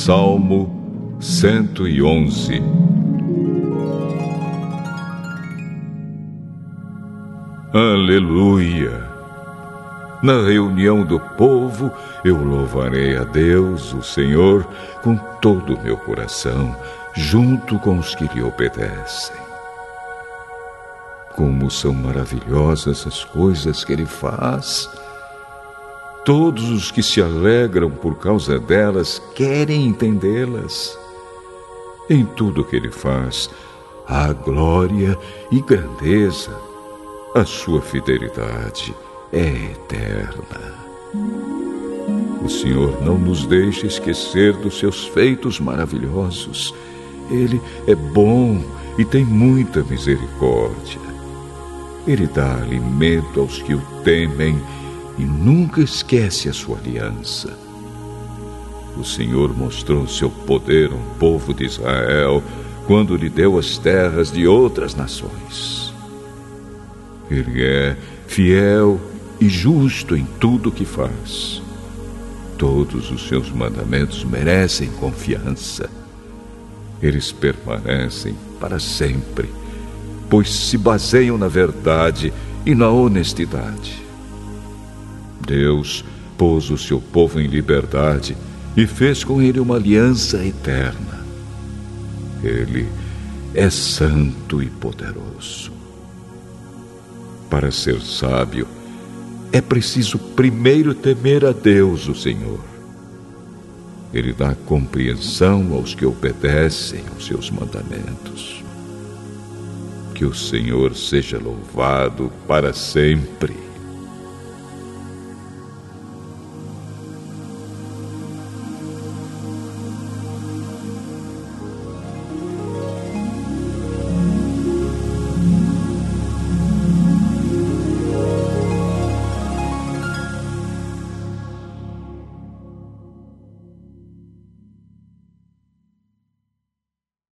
Salmo 111. Aleluia! Na reunião do povo, eu louvarei a Deus, o Senhor, com todo o meu coração, junto com os que lhe obedecem. Como são maravilhosas as coisas que Ele faz! Todos os que se alegram por causa delas querem entendê-las. Em tudo que Ele faz, há glória e grandeza. A sua fidelidade é eterna. O Senhor não nos deixa esquecer dos seus feitos maravilhosos. Ele é bom e tem muita misericórdia. Ele dá alimento aos que o temem e nunca esquece a sua aliança. O Senhor mostrou seu poder ao povo de Israel quando lhe deu as terras de outras nações. Ele é fiel e justo em tudo o que faz. Todos os seus mandamentos merecem confiança. Eles permanecem para sempre, pois se baseiam na verdade e na honestidade. Deus pôs o seu povo em liberdade e fez com ele uma aliança eterna. Ele é santo e poderoso. Para ser sábio, é preciso primeiro temer a Deus, o Senhor. Ele dá compreensão aos que obedecem aos seus mandamentos. Que o Senhor seja louvado para sempre.